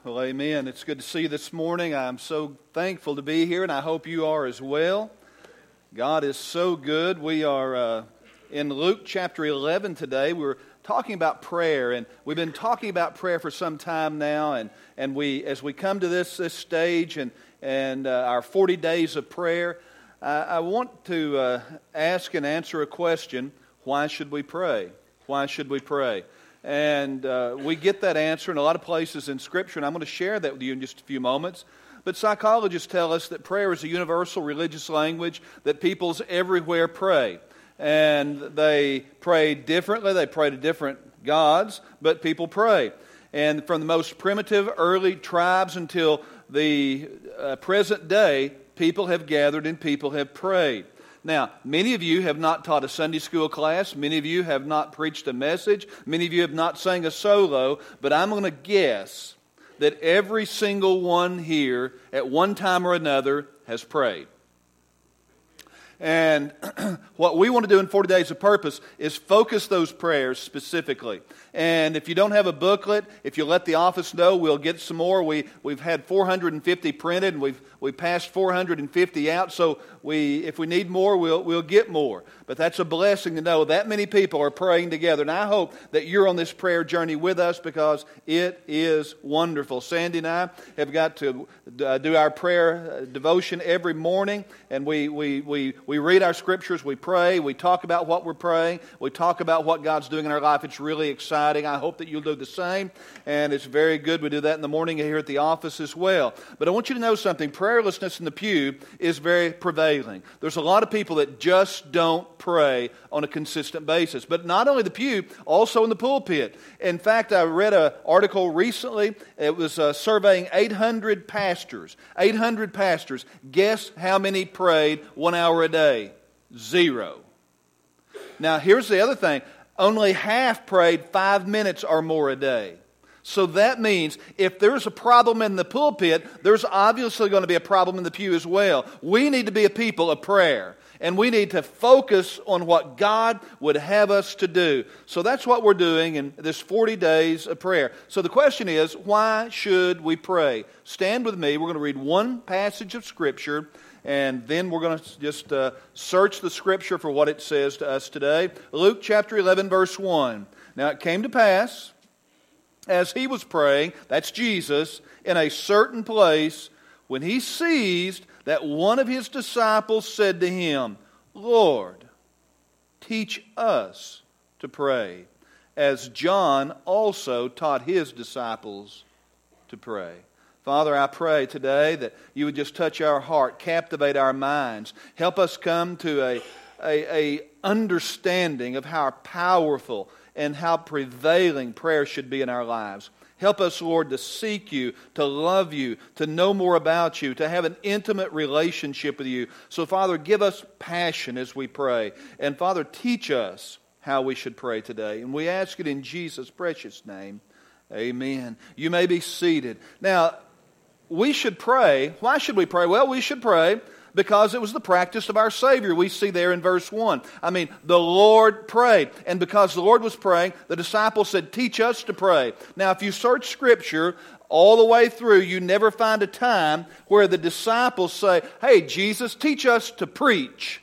Well, amen. It's good to see you this morning. I'm so thankful to be here, and I hope you are as well. God is so good. We are in Luke chapter 11 today. We're talking about prayer, and we've been talking about prayer for some time now. And we, as we come to this stage and our 40 days of prayer, I want to ask and answer a question: why should we pray? Why should we pray? And we get that answer in a lot of places in Scripture, and I'm going to share that with you in just a few moments. But psychologists tell us that prayer is a universal religious language, that peoples everywhere pray. And they pray differently, they pray to different gods, but people pray. And from the most primitive early tribes until the present day, people have gathered and people have prayed. Now, many of you have not taught a Sunday school class. Many of you have not preached a message. Many of you have not sang a solo. But I'm going to guess that every single one here at one time or another has prayed. And what we want to do in 40 Days of Purpose is focus those prayers specifically. And if you don't have a booklet, if you let the office know, we'll get some more. We've had 450 printed, and we've passed 450 out. So if we need more, we'll get more. But that's a blessing to know that many people are praying together. And I hope that you're on this prayer journey with us, because it is wonderful. Sandy and I have got to do our prayer devotion every morning, and we read our scriptures, we pray, we talk about what we're praying, we talk about what God's doing in our life. It's really exciting. I hope that you'll do the same, and it's very good. We do that in the morning here at the office as well. But I want you to know something. Prayerlessness in the pew is very prevailing. There's a lot of people that just don't pray on a consistent basis. But not only the pew, also in the pulpit. In fact, I read an article recently. It was surveying 800 pastors. 800 pastors. Guess how many prayed 1 hour a day? 0. Now, here's the other thing. Only half prayed 5 minutes or more a day. So that means if there's a problem in the pulpit, there's obviously going to be a problem in the pew as well. We need to be a people of prayer. And we need to focus on what God would have us to do. So that's what we're doing in this 40 days of prayer. So the question is, why should we pray? Stand with me. We're going to read one passage of Scripture, and then we're going to just search the Scripture for what it says to us today. Luke chapter 11, verse 1. Now it came to pass, as he was praying, that's Jesus, in a certain place, when he ceased, that one of his disciples said to him, Lord, teach us to pray, as John also taught his disciples to pray. Father, I pray today that you would just touch our heart, captivate our minds, help us come to a understanding of how powerful and how prevailing prayer should be in our lives. Help us, Lord, to seek you, to love you, to know more about you, to have an intimate relationship with you. So, Father, give us passion as we pray. And, Father, teach us how we should pray today. And we ask it in Jesus' precious name. Amen. You may be seated. Now, we should pray. Why should we pray? Well, we should pray because it was the practice of our Savior. We see there in verse 1. The Lord prayed. And because the Lord was praying, the disciples said, teach us to pray. Now, if you search Scripture all the way through, you never find a time where the disciples say, hey, Jesus, teach us to preach.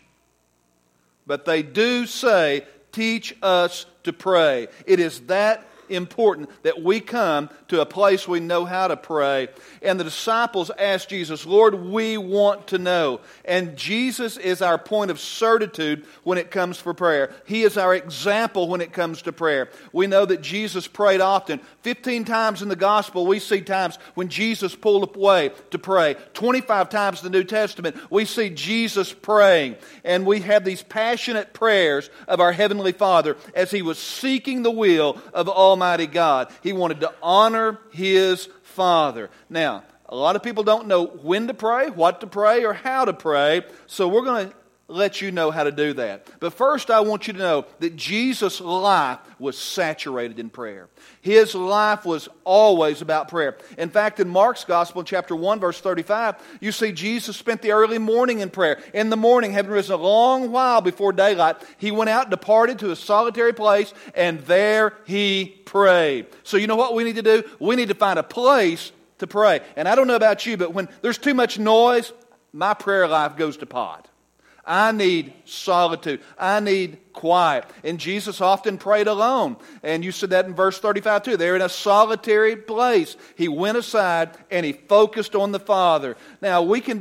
But they do say, teach us to pray. It is that important that we come to a place we know how to pray. And the disciples asked Jesus, Lord, we want to know. And Jesus is our point of certitude when it comes for prayer. He is our example when it comes to prayer. We know that Jesus prayed often. 15 times in the gospel, we see times when Jesus pulled away to pray. 25 times in the New Testament, we see Jesus praying. And we have these passionate prayers of our Heavenly Father as He was seeking the will of Almighty God. He wanted to honor His Father. Now, a lot of people don't know when to pray, what to pray, or how to pray. So we're going to let you know how to do that. But first, I want you to know that Jesus' life was saturated in prayer. His life was always about prayer. In fact, in Mark's Gospel, chapter 1, verse 35, you see Jesus spent the early morning in prayer. In the morning, having risen a long while before daylight, He went out and departed to a solitary place, and there He prayed. So you know what we need to do? We need to find a place to pray. And I don't know about you, but when there's too much noise, my prayer life goes to pot. I need solitude. I need quiet. And Jesus often prayed alone. And you said that in verse 35 too. They're in a solitary place. He went aside and he focused on the Father. Now we can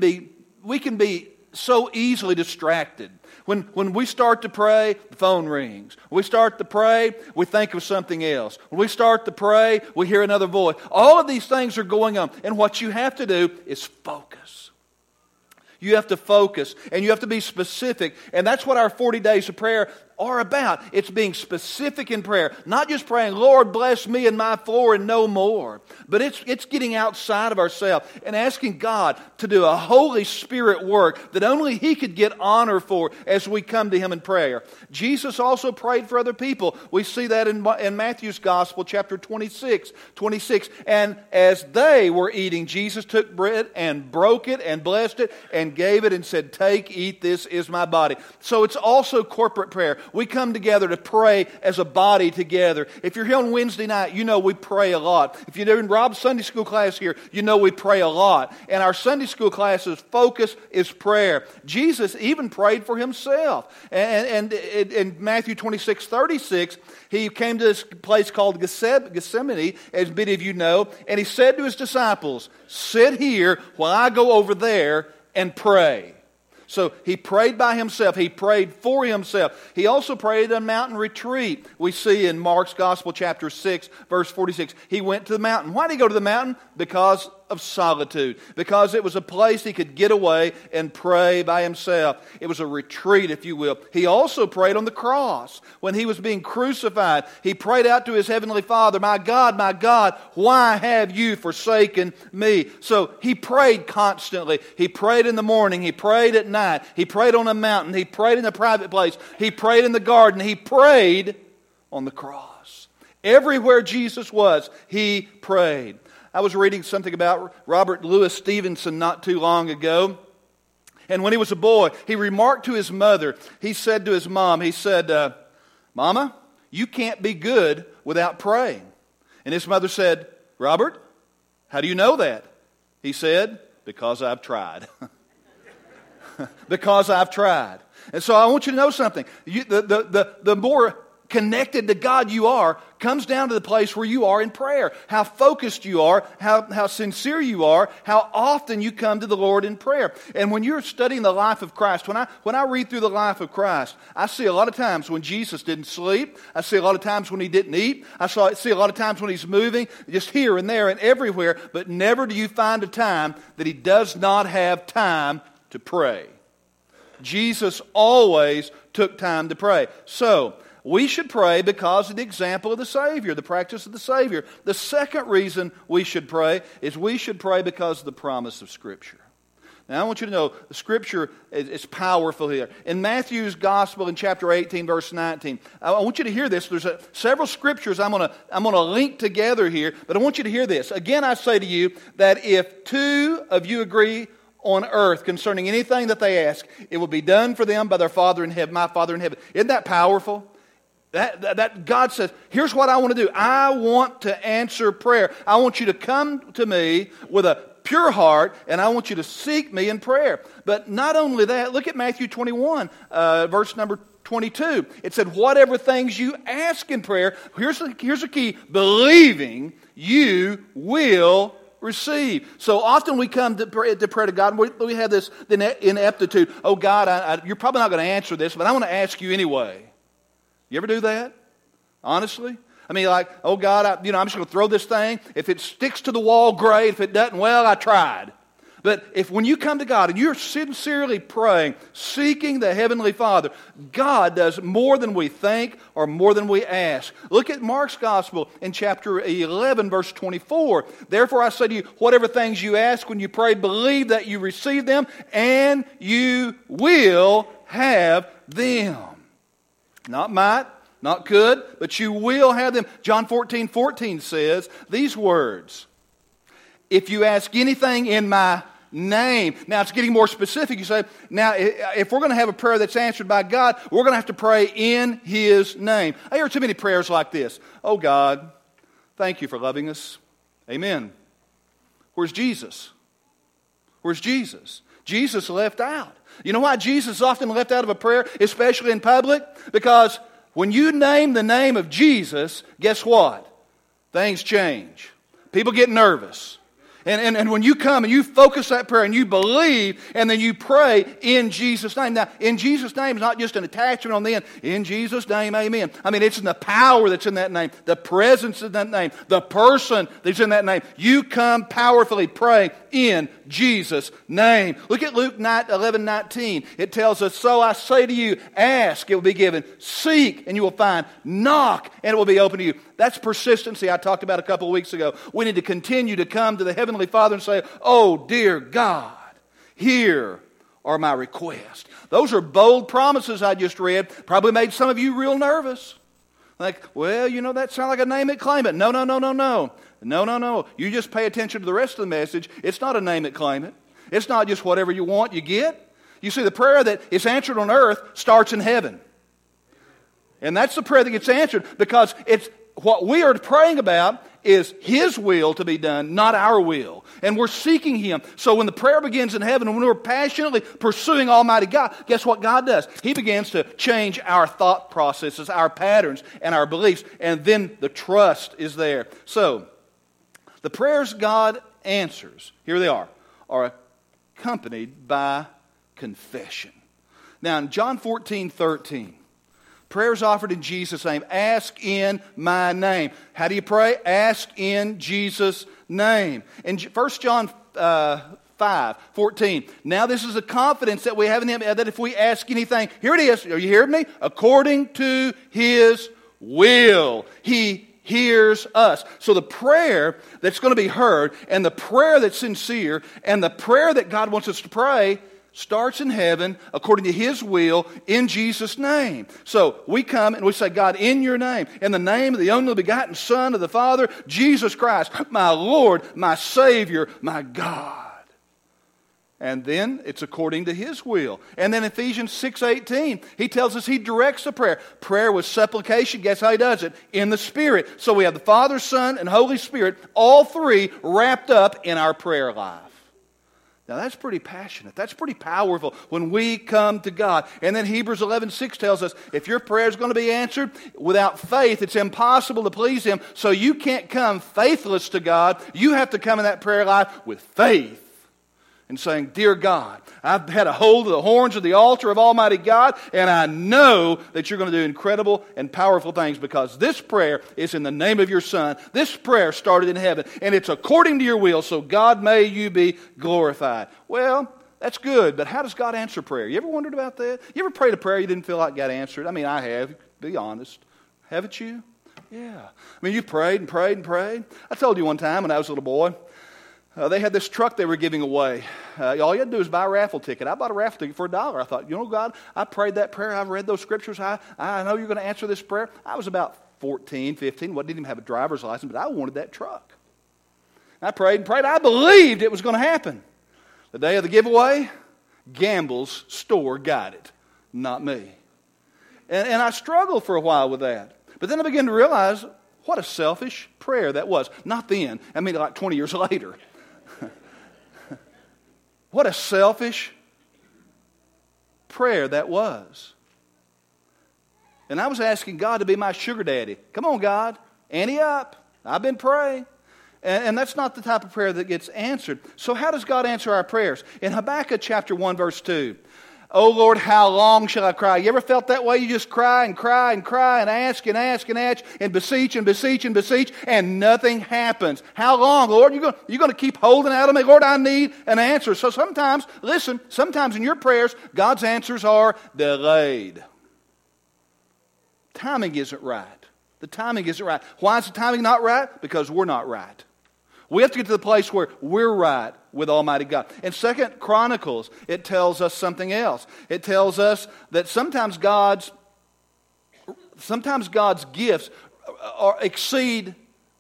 be so easily distracted. When we start to pray, the phone rings. When we start to pray, we think of something else. When we start to pray, we hear another voice. All of these things are going on. And what you have to do is focus. You have to focus and you have to be specific. And that's what our 40 days of prayer are about. It's being specific in prayer. Not just praying, Lord, bless me and my floor and no more. But it's getting outside of ourselves and asking God to do a Holy Spirit work that only He could get honor for as we come to Him in prayer. Jesus also prayed for other people. We see that in Matthew's Gospel, chapter 26. And as they were eating, Jesus took bread and broke it and blessed it and gave it and said, take, eat, this is my body. So it's also corporate prayer. We come together to pray as a body together. If you're here on Wednesday night, you know we pray a lot. If you're in Rob's Sunday school class here, you know we pray a lot. And our Sunday school class's focus is prayer. Jesus even prayed for Himself. And in Matthew 26:36, He came to this place called Gethsemane, as many of you know, and He said to His disciples, sit here while I go over there and pray. So He prayed by Himself. He prayed for Himself. He also prayed on mountain retreat. We see in Mark's Gospel, chapter 6, verse 46. He went to the mountain. Why did He go to the mountain? Because of solitude. Because it was a place He could get away and pray by Himself. It was a retreat, if you will. He also prayed on the cross. When He was being crucified, He prayed out to His heavenly Father, my God, why have You forsaken me? So He prayed constantly. He prayed in the morning. He prayed at night. He prayed on a mountain. He prayed in a private place. He prayed in the garden. He prayed on the cross. Everywhere Jesus was, He prayed. I was reading something about Robert Louis Stevenson not too long ago. And when he was a boy, he remarked to his mother, he said to his mom, he said, Mama, you can't be good without praying. And his mother said, Robert, how do you know that? He said, because I've tried. Because I've tried. And so I want you to know something. The more connected to God you are comes down to the place where you are in prayer. How focused you are, how sincere you are, how often you come to the Lord in prayer. And when you're studying the life of Christ, when I read through the life of Christ, I see a lot of times when Jesus didn't sleep. I see a lot of times when He didn't eat. I see a lot of times when He's moving, just here and there and everywhere, but never do you find a time that He does not have time to pray. Jesus always took time to pray. So, we should pray because of the example of the Savior, the practice of the Savior. The second reason we should pray is we should pray because of the promise of Scripture. Now, I want you to know the Scripture is powerful here. In Matthew's Gospel, in chapter 18, verse 19, I want you to hear this. There's several Scriptures I'm going to link together here, but I want you to hear this. Again, I say to you that if two of you agree on earth concerning anything that they ask, it will be done for them by their Father in heaven, my Father in heaven. Isn't that powerful? That God says, here's what I want to do. I want to answer prayer. I want you to come to me with a pure heart, and I want you to seek me in prayer. But not only that, look at Matthew 21, verse number 22. It said, whatever things you ask in prayer, here's the key, believing you will receive. So often we come to pray to God, and we have this ineptitude. Oh God, you're probably not going to answer this, but I want to ask you anyway. You ever do that? Honestly? I mean, like, oh God, I'm just going to throw this thing. If it sticks to the wall, great. If it doesn't, well, I tried. But when you come to God and you're sincerely praying, seeking the Heavenly Father, God does more than we think or more than we ask. Look at Mark's Gospel in chapter 11, verse 24. Therefore I say to you, whatever things you ask when you pray, believe that you receive them and you will have them. Not might, not could, but you will have them. John 14:14 says these words, if you ask anything in my name. Now it's getting more specific. You say, now if we're going to have a prayer that's answered by God, we're going to have to pray in His name. I hear too many prayers like this. Oh God, thank you for loving us. Amen. Where's Jesus? Where's Jesus? Jesus left out. You know why Jesus is often left out of a prayer, especially in public? Because when you name the name of Jesus, guess what? Things change. People get nervous. And when you come and you focus that prayer and you believe and then you pray in Jesus' name. Now, in Jesus' name is not just an attachment on the end. In Jesus' name, amen. I mean, it's in the power that's in that name, the presence in that name, the person that's in that name. You come powerfully praying in Jesus' name. Look at Luke 11:19. It tells us, so I say to you, ask, it will be given. Seek, and you will find. Knock, and it will be open to you. That's persistency I talked about a couple of weeks ago. We need to continue to come to the Heavenly Father and say, oh, dear God, here are my requests. Those are bold promises I just read. Probably made some of you real nervous. Like, well, you know, that sounds like a name it, claim it. No. No. You just pay attention to the rest of the message. It's not a name it, claim it. It's not just whatever you want, you get. You see, the prayer that is answered on earth starts in heaven. And that's the prayer that gets answered because it's what we are praying about is His will to be done, not our will. And we're seeking Him. So when the prayer begins in heaven, and when we're passionately pursuing Almighty God, guess what God does? He begins to change our thought processes, our patterns, and our beliefs. And then the trust is there. So, the prayers God answers, here they are accompanied by confession. Now in John 14:13, prayers offered in Jesus' name. Ask in my name. How do you pray? Ask in Jesus' name. In 1 John 5:14. Now this is a confidence that we have in Him, that if we ask anything, here it is. Are you hearing me? According to His will, He hears us. So the prayer that's going to be heard, and the prayer that's sincere, and the prayer that God wants us to pray starts in heaven according to His will in Jesus' name. So we come and we say, God, in your name, in the name of the only begotten Son of the Father, Jesus Christ, my Lord, my Savior, my God. And then it's according to His will. And then Ephesians 6:18, He tells us He directs the prayer. Prayer with supplication, guess how He does it? In the Spirit. So we have the Father, Son, and Holy Spirit, all three wrapped up in our prayer life. Now that's pretty passionate. That's pretty powerful when we come to God. And then Hebrews 11:6 tells us, if your prayer is going to be answered, without faith, it's impossible to please Him. So you can't come faithless to God. You have to come in that prayer life with faith. And saying, dear God, I've had a hold of the horns of the altar of Almighty God, and I know that you're going to do incredible and powerful things because this prayer is in the name of your Son. This prayer started in heaven, and it's according to your will, so God, may you be glorified. Well, that's good, but how does God answer prayer? You ever wondered about that? You ever prayed a prayer you didn't feel like got answered? I mean, I have, be honest. Haven't you? Yeah. I mean, you prayed and prayed and prayed. I told you one time when I was a little boy, they had this truck they were giving away. All you had to do was buy a raffle ticket. I bought a raffle ticket for $1. I thought, you know, God, I prayed that prayer. I've read those scriptures. I know you're going to answer this prayer. I was about 14, 15. Didn't even have a driver's license, but I wanted that truck. I prayed and prayed. I believed it was going to happen. The day of the giveaway, Gamble's store got it, not me. And I struggled for a while with that. But then I began to realize what a selfish prayer that was. Not then. I mean, like 20 years later. What a selfish prayer that was. And I was asking God to be my sugar daddy. Come on, God. Ante up. I've been praying. And that's not the type of prayer that gets answered. So how does God answer our prayers? In Habakkuk chapter 1, verse 2. Oh Lord, how long shall I cry? You ever felt that way? You just cry and cry and cry and ask and ask and ask and beseech and beseech and beseech and nothing happens. How long, Lord? You're going to keep holding out on me? Lord, I need an answer. So sometimes, listen, sometimes in your prayers, God's answers are delayed. Timing isn't right. The timing isn't right. Why is the timing not right? Because we're not right. We have to get to the place where we're right with Almighty God. In 2 Chronicles, it tells us something else. It tells us that sometimes God's gifts exceed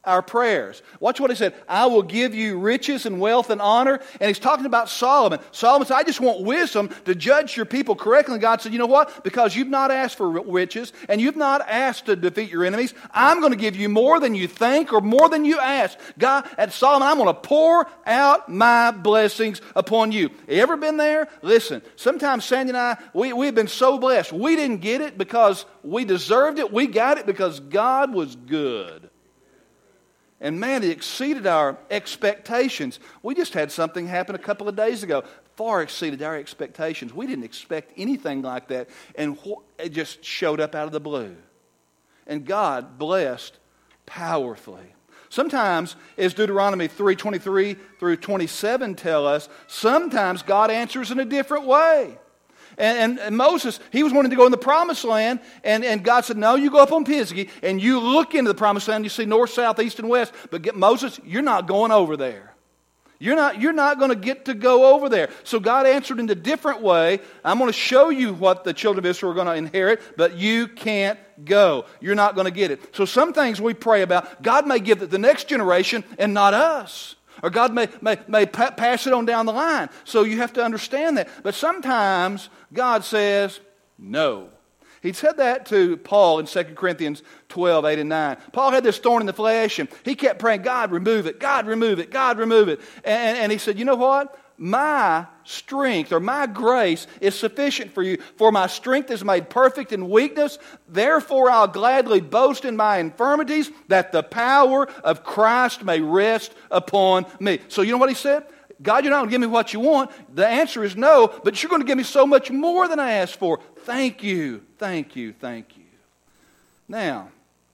our prayers. Watch what he said. I will give you riches and wealth and honor. And he's talking about Solomon. Solomon said, I just want wisdom to judge your people correctly. And God said, you know what? Because you've not asked for riches and you've not asked to defeat your enemies, I'm going to give you more than you think or more than you ask. God, at Solomon, I'm going to pour out my blessings upon you. You ever been there? Listen, sometimes Sandy and I, we've been so blessed. We didn't get it because we deserved it. We got it because God was good. And man, it exceeded our expectations. We just had something happen a couple of days ago. Far exceeded our expectations. We didn't expect anything like that. And it just showed up out of the blue. And God blessed powerfully. Sometimes, as Deuteronomy 3:23 through 27 tell us, sometimes God answers in a different way. And Moses, he was wanting to go in the promised land, and God said, no, you go up on Pisgah, and you look into the promised land, you see north, south, east, and west, but Moses, you're not going over there. You're not going to get to go over there. So God answered in a different way. I'm going to show you what the children of Israel are going to inherit, but you can't go. You're not going to get it. So some things we pray about, God may give it to the next generation and not us. Or God may pass it on down the line. So you have to understand that. But sometimes God says no. He said that to Paul in 2 Corinthians 12, 8 and 9. Paul had this thorn in the flesh, and he kept praying, God, remove it, God, remove it, God, remove it. And he said, you know what? My strength or my grace is sufficient for you. For my strength is made perfect in weakness. Therefore I'll gladly boast in my infirmities, that the power of Christ may rest upon me. So you know what he said? God, you're not going to give me what you want. The answer is no, but you're going to give me so much more than I asked for. Thank you, thank you, thank you. Now,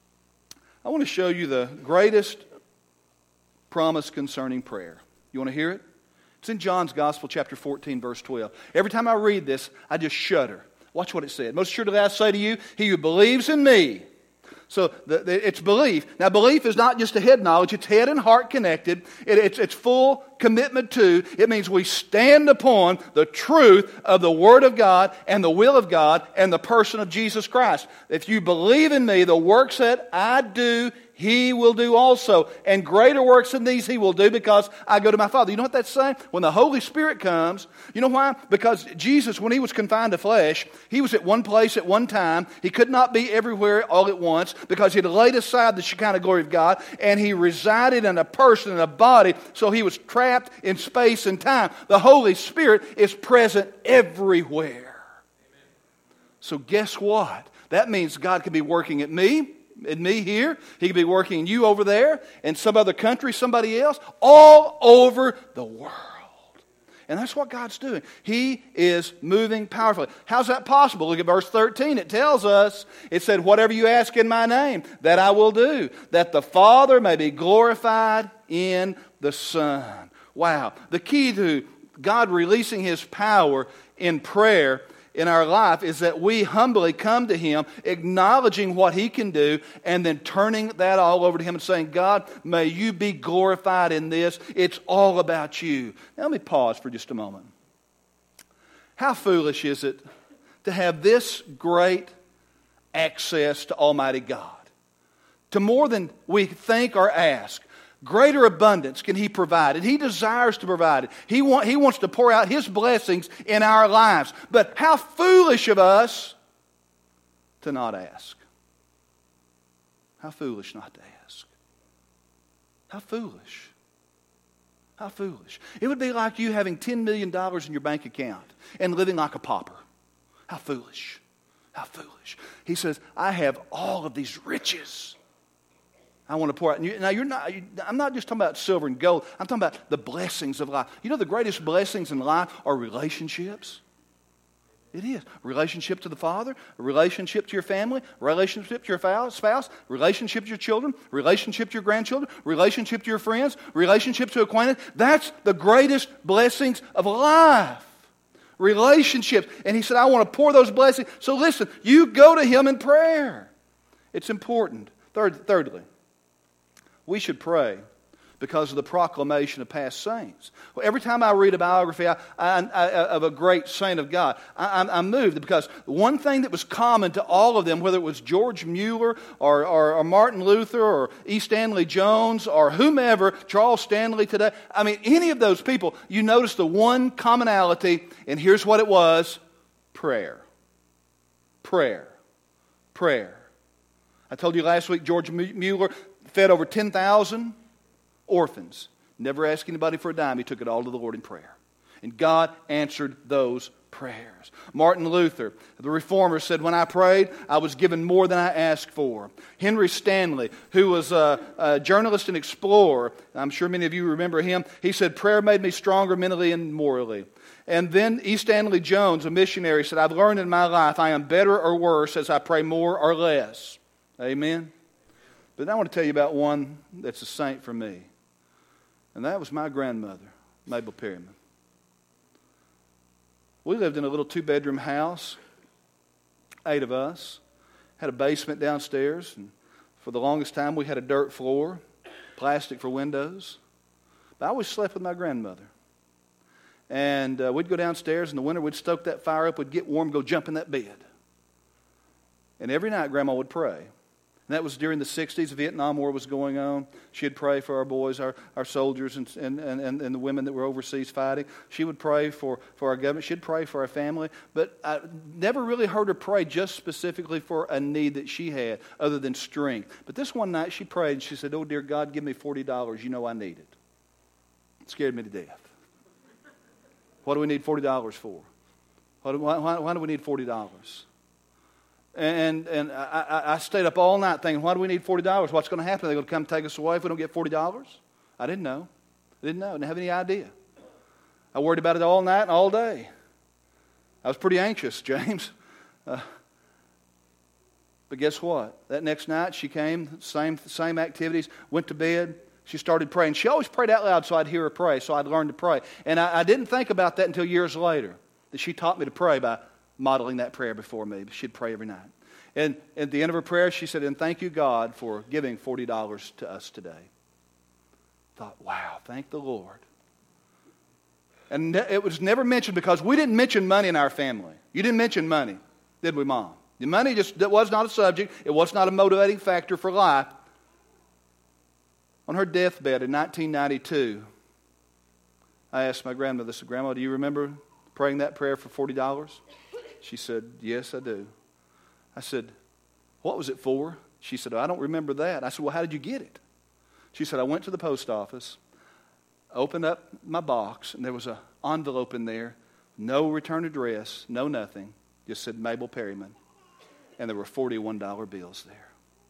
I want to show you the greatest promise concerning prayer. You want to hear it? It's in John's Gospel, chapter 14, verse 12. Every time I read this, I just shudder. Watch what it said. Most assuredly I say to you, he who believes in me. So it's belief. Now belief is not just a head knowledge, it's head and heart connected. It's full commitment to. It means we stand upon the truth of the Word of God and the will of God and the person of Jesus Christ. If you believe in me, the works that I do, he will do also. And greater works than these he will do because I go to my Father. You know what that's saying? When the Holy Spirit comes, you know why? Because Jesus, when he was confined to flesh, he was at one place at one time. He could not be everywhere all at once because he had laid aside the Shekinah glory of God, and he resided in a person, in a body, so he was trapped in space and time. The Holy Spirit is present everywhere. So guess what? That means God could be working at me, in me here. He could be working in you over there, in some other country, somebody else, all over the world. And that's what God's doing. He is moving powerfully. How's that possible? Look at verse 13. It tells us, it said, whatever you ask in my name, that I will do, that the Father may be glorified in the Son. Wow. The key to God releasing His power in prayer in our life is that we humbly come to Him, acknowledging what He can do, and then turning that all over to Him and saying, God, may you be glorified in this. It's all about you. Now, let me pause for just a moment. How foolish is it to have this great access to Almighty God? To more than we think or ask. Greater abundance can He provide, and He desires to provide it. He wants to pour out His blessings in our lives. But how foolish of us to not ask. How foolish not to ask. How foolish. How foolish. It would be like you having $10 million in your bank account and living like a pauper. How foolish. How foolish. He says, I have all of these riches. I want to pour out. Now, I'm not just talking about silver and gold. I'm talking about the blessings of life. You know, the greatest blessings in life are relationships. It is. Relationship to the Father, a relationship to your family, relationship to your spouse, relationship to your children, relationship to your grandchildren, relationship to your friends, relationship to acquaintance. That's the greatest blessings of life. Relationships. And He said, I want to pour those blessings. So listen, you go to Him in prayer. It's important. Thirdly, we should pray because of the proclamation of past saints. Well, every time I read a biography of a great saint of God, I'm moved, because one thing that was common to all of them, whether it was George Mueller or Martin Luther or E. Stanley Jones or whomever, Charles Stanley today, I mean, any of those people, you notice the one commonality, and here's what it was: prayer. Prayer. Prayer. I told you last week, George Mueller fed over 10,000 orphans. Never asked anybody for a dime. He took it all to the Lord in prayer. And God answered those prayers. Martin Luther, the reformer, said, when I prayed, I was given more than I asked for. Henry Stanley, who was a journalist and explorer, I'm sure many of you remember him, he said, prayer made me stronger mentally and morally. And then E. Stanley Jones, a missionary, said, I've learned in my life I am better or worse as I pray more or less. Amen? But I want to tell you about one that's a saint for me. And that was my grandmother, Mabel Perryman. We lived in a little 2-bedroom house, 8 of us. Had a basement downstairs, and for the longest time we had a dirt floor, plastic for windows. But I always slept with my grandmother. And we'd go downstairs in the winter, we'd stoke that fire up, we'd get warm, go jump in that bed. And every night Grandma would pray. And that was during the 60s. The Vietnam War was going on. She'd pray for our boys, our soldiers, and the women that were overseas fighting. She would pray for our government. She'd pray for our family. But I never really heard her pray just specifically for a need that she had other than strength. But this one night she prayed and she said, oh, dear God, give me $40. You know I need it. It scared me to death. What do we need $40 for? Why do we need $40? And I stayed up all night thinking, why do we need $40? What's going to happen? Are they going to come take us away if we don't get $40? I didn't know. I didn't have any idea. I worried about it all night and all day. I was pretty anxious, James. But guess what? That next night she came, same activities, went to bed. She started praying. She always prayed out loud so I'd hear her pray, so I'd learn to pray. And I didn't think about that until years later, that she taught me to pray by modeling that prayer before me. She'd pray every night. And at the end of her prayer, she said, and thank you, God, for giving $40 to us today. I thought, wow, thank the Lord. And it was never mentioned because we didn't mention money in our family. You didn't mention money, did we, Mom? The money that was not a subject. It was not a motivating factor for life. On her deathbed in 1992, I asked my grandmother, I said, Grandma, do you remember praying that prayer for $40? She said, yes, I do. I said, what was it for? She said, I don't remember that. I said, well, how did you get it? She said, I went to the post office, opened up my box, and there was an envelope in there, no return address, no nothing, just said Mabel Perryman. And there were $41 bills there.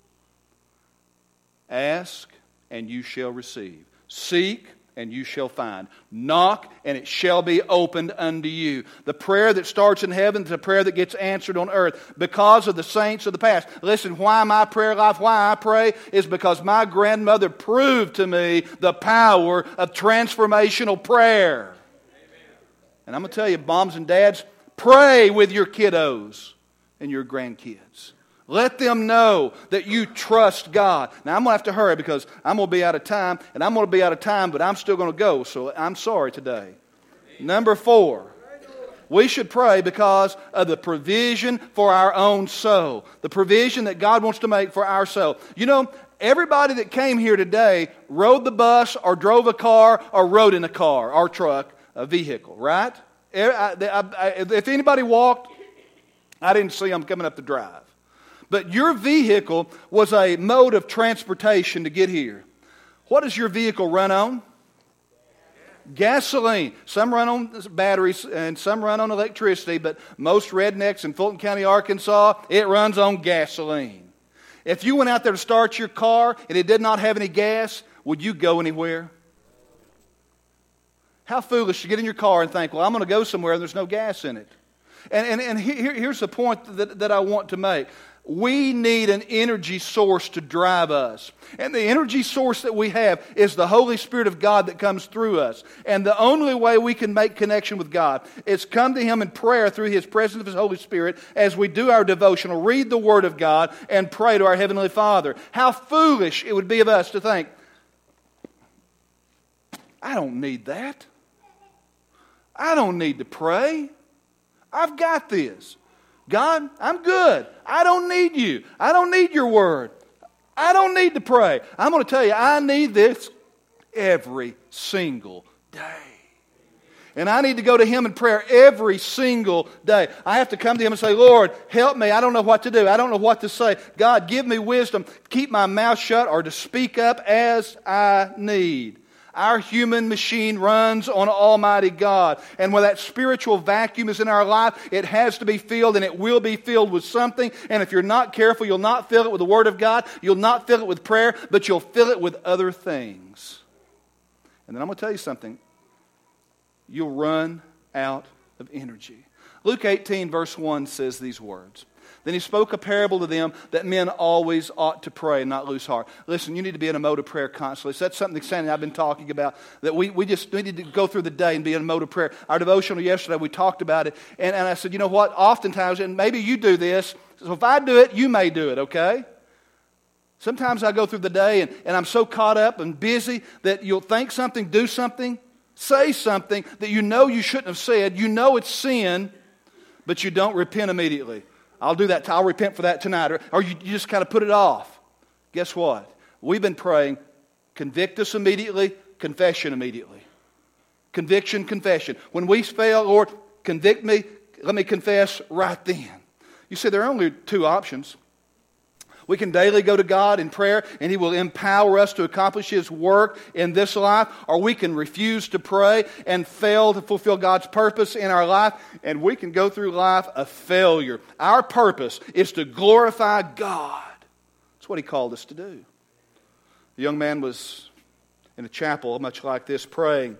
Ask, and you shall receive. Seek, and you shall find. Knock, and it shall be opened unto you. The prayer that starts in heaven is a prayer that gets answered on earth because of the saints of the past. Listen, why my prayer life, why I pray, is because my grandmother proved to me the power of transformational prayer. Amen. And I'm going to tell you, moms and dads, pray with your kiddos and your grandkids. Let them know that you trust God. Now, I'm going to have to hurry because I'm going to be out of time, and I'm going to be out of time, but I'm still going to go, so I'm sorry today. Number 4, we should pray because of the provision for our own soul. The provision that God wants to make for our soul. You know, everybody that came here today rode the bus or drove a car or rode in a car or truck, a vehicle, right? If anybody walked, I didn't see them coming up the drive. But your vehicle was a mode of transportation to get here. What does your vehicle run on? Gasoline. Some run on batteries and some run on electricity, but most rednecks in Fulton County, Arkansas, it runs on gasoline. If you went out there to start your car and it did not have any gas, would you go anywhere? How foolish to get in your car and think, well, I'm going to go somewhere and there's no gas in it. And here's the point that I want to make. We need an energy source to drive us. And the energy source that we have is the Holy Spirit of God that comes through us. And the only way we can make connection with God is come to Him in prayer through His presence of His Holy Spirit as we do our devotional, read the Word of God, and pray to our Heavenly Father. How foolish it would be of us to think, I don't need that. I don't need to pray. I've got this. God, I'm good. I don't need you. I don't need your word. I don't need to pray. I'm going to tell you, I need this every single day. And I need to go to Him in prayer every single day. I have to come to Him and say, Lord, help me. I don't know what to do. I don't know what to say. God, give me wisdom. Keep my mouth shut or to speak up as I need. Our human machine runs on Almighty God. And when that spiritual vacuum is in our life, it has to be filled, and it will be filled with something. And if you're not careful, you'll not fill it with the Word of God. You'll not fill it with prayer, but you'll fill it with other things. And then I'm going to tell you something. You'll run out of energy. Luke 18 verse 1 says these words. Then He spoke a parable to them that men always ought to pray and not lose heart. Listen, you need to be in a mode of prayer constantly. So that's something exciting I've been talking about, that we need to go through the day and be in a mode of prayer. Our devotional yesterday, we talked about it. And I said, you know what, oftentimes, and maybe you do this, so if I do it, you may do it, okay? Sometimes I go through the day and I'm so caught up and busy that you'll think something, do something, say something that you know you shouldn't have said. You know it's sin, but you don't repent immediately. I'll do that. I'll repent for that tonight. Or you just kind of put it off. Guess what? We've been praying, convict us immediately, confession immediately. Conviction, confession. When we fail, Lord, convict me, let me confess right then. You see, there are only two options. We can daily go to God in prayer and He will empower us to accomplish His work in this life, or we can refuse to pray and fail to fulfill God's purpose in our life, and we can go through life a failure. Our purpose is to glorify God. That's what He called us to do. The young man was in a chapel much like this praying.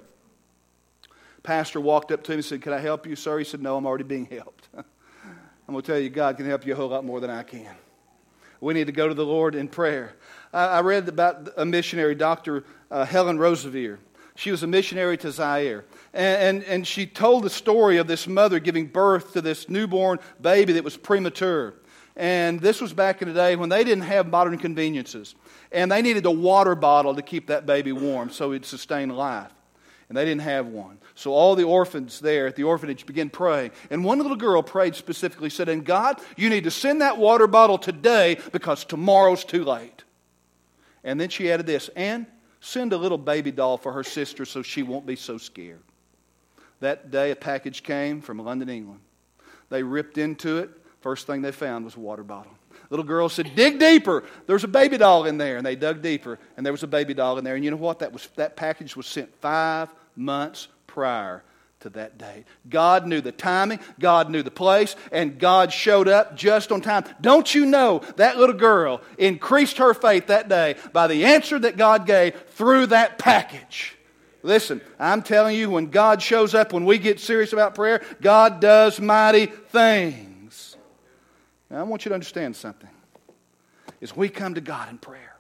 Pastor walked up to him and said, "Can I help you, sir?" He said, "No, I'm already being helped." I'm going to tell you, God can help you a whole lot more than I can. We need to go to the Lord in prayer. I read about a missionary, Dr. Helen Roseveare. She was a missionary to Zaire. And she told the story of this mother giving birth to this newborn baby that was premature. And this was back in the day when they didn't have modern conveniences. And they needed a water bottle to keep that baby warm so it'd sustain life. And they didn't have one. So all the orphans there at the orphanage began praying. And one little girl prayed specifically, said, "And God, you need to send that water bottle today because tomorrow's too late." And then she added this, "And send a little baby doll for her sister so she won't be so scared." That day a package came from London, England. They ripped into it. First thing they found was a water bottle. Little girl said, "Dig deeper. There's a baby doll in there." And they dug deeper, and there was a baby doll in there. And you know what? That package was sent 5 months prior to that date. God knew the timing, God knew the place, and God showed up just on time. Don't you know that little girl increased her faith that day by the answer that God gave through that package? Listen, I'm telling you, when God shows up, when we get serious about prayer, God does mighty things. Now, I want you to understand something. As we come to God in prayer,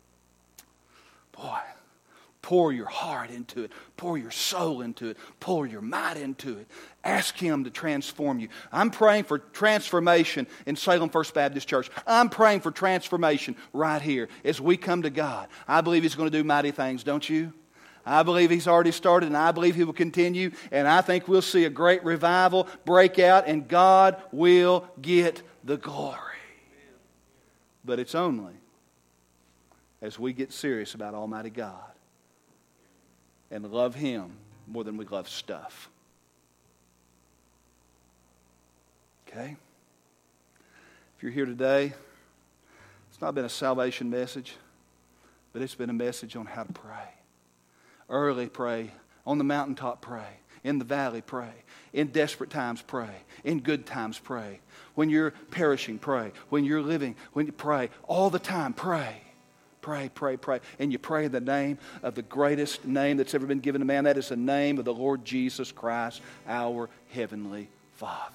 boy, pour your heart into it. Pour your soul into it. Pour your might into it. Ask Him to transform you. I'm praying for transformation in Salem First Baptist Church. I'm praying for transformation right here as we come to God. I believe He's going to do mighty things, don't you? I believe He's already started, and I believe He will continue. And I think we'll see a great revival break out, and God will get the glory. But it's only as we get serious about Almighty God and love Him more than we love stuff. Okay? If you're here today, it's not been a salvation message, but it's been a message on how to pray. Early pray, on the mountaintop pray, in the valley pray, in desperate times pray, in good times pray. When you're perishing, pray. When you're living, when you pray, all the time pray. Pray, pray, pray. And you pray in the name of the greatest name that's ever been given to man. That is the name of the Lord Jesus Christ, our Heavenly Father.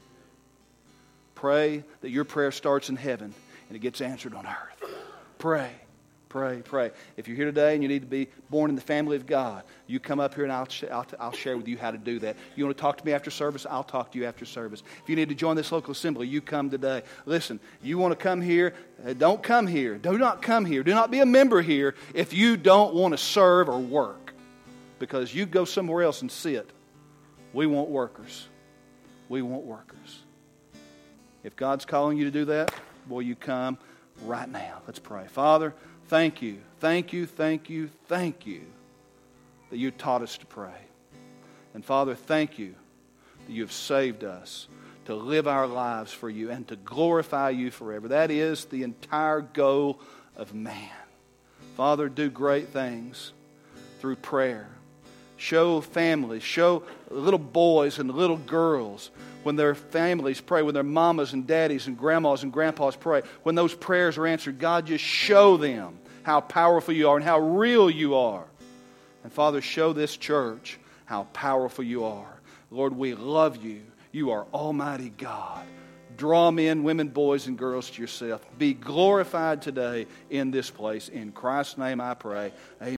Pray that your prayer starts in heaven and it gets answered on earth. Pray, pray, pray. If you're here today and you need to be born in the family of God, you come up here and I'll share with you how to do that. You want to talk to me after service? I'll talk to you after service. If you need to join this local assembly, you come today. Listen, you want to come here? Don't come here. Do not come here. Do not be a member here if you don't want to serve or work. because you go somewhere else and sit. We want workers. We want workers. If God's calling you to do that, boy, you come right now. Let's pray. Father, thank you, thank you, thank you, thank you that you taught us to pray. And Father, thank you that you have saved us to live our lives for you and to glorify you forever. That is the entire goal of man. Father, do great things through prayer. Show families, show little boys and little girls when their families pray, when their mamas and daddies and grandmas and grandpas pray, when those prayers are answered, God, just show them how powerful you are and how real you are. And Father, show this church how powerful you are. Lord, we love you. You are Almighty God. Draw men, women, boys, and girls to yourself. Be glorified today in this place. In Christ's name I pray. Amen.